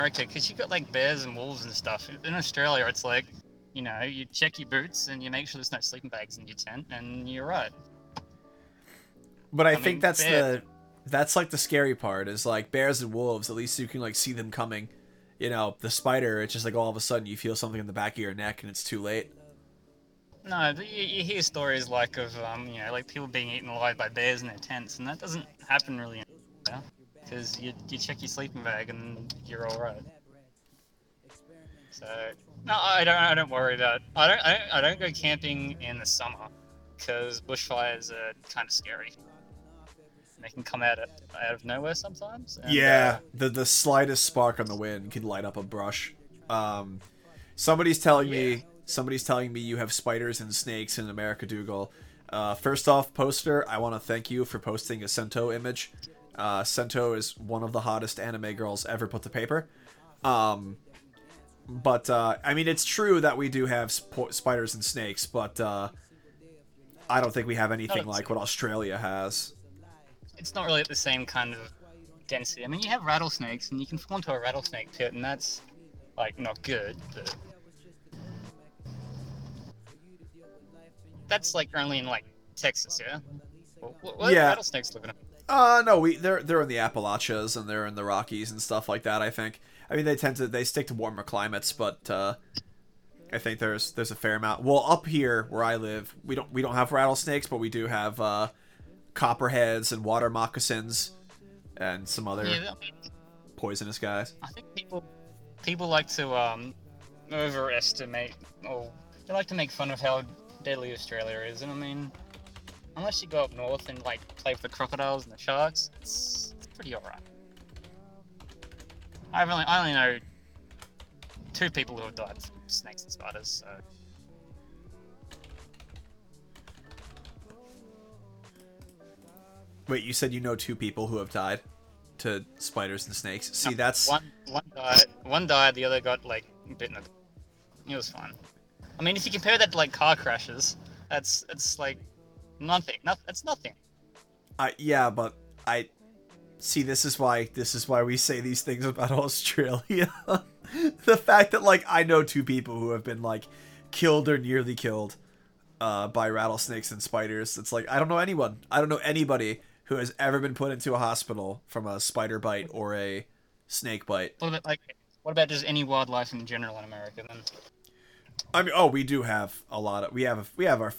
America, because you got like bears and wolves and stuff. In Australia, it's like, you check your boots and you make sure there's no sleeping bags in your tent, and you're right. But I I think mean, bears. that's like the scary part is like bears and wolves. At least you can like see them coming. The spider, it's just like all of a sudden you feel something in the back of your neck and it's too late. No, but you hear stories like of like people being eaten alive by bears in their tents, and that doesn't happen really in Australia, because you check your sleeping bag and you're all right. So no, I don't worry about. I don't go camping in the summer because bushfires are kind of scary. They can come out of nowhere sometimes, and Yeah, the slightest spark on the wind can light up a brush. Um, yeah. somebody's telling me you have spiders and snakes in America Dougal. First off, poster, I want to thank you for posting a Sento image. Sento is one of the hottest anime girls ever put to paper. Um, but I mean, it's true that we do have spiders and snakes, but I don't think we have Not anything at the like same, what Australia has. it's not really at the same kind of density. I mean, you have rattlesnakes, and you can fall into a rattlesnake pit, and that's like not good, but that's like only in like Texas, yeah. What Yeah, rattlesnakes living in? no, they're in the Appalachians and they're in the Rockies and stuff like that. I think. I mean, they stick to warmer climates, but I think there's a fair amount. Well, up here where I live, we don't have rattlesnakes, but we do have copperheads and water moccasins and some other Yeah, poisonous guys. I think people like to overestimate, or they like to make fun of how deadly Australia is. And I mean, unless you go up north and like play with the crocodiles and the sharks, it's pretty alright. I only know two people who have died from snakes and spiders. So Wait, you said you know two people who have died to spiders and snakes. no, See, that's one died, the other got like bitten. It was fine. I mean, if you compare that to like car crashes, that's like nothing. That's nothing. yeah, but I see. This is why we say these things about Australia. The fact that like I know two people who have been like killed or nearly killed by rattlesnakes and spiders. It's like I don't know anyone. I don't know anybody who has ever been put into a hospital from a spider bite or a snake bite. What about just any wildlife in general in America then? I mean, oh, we do have a lot of we have our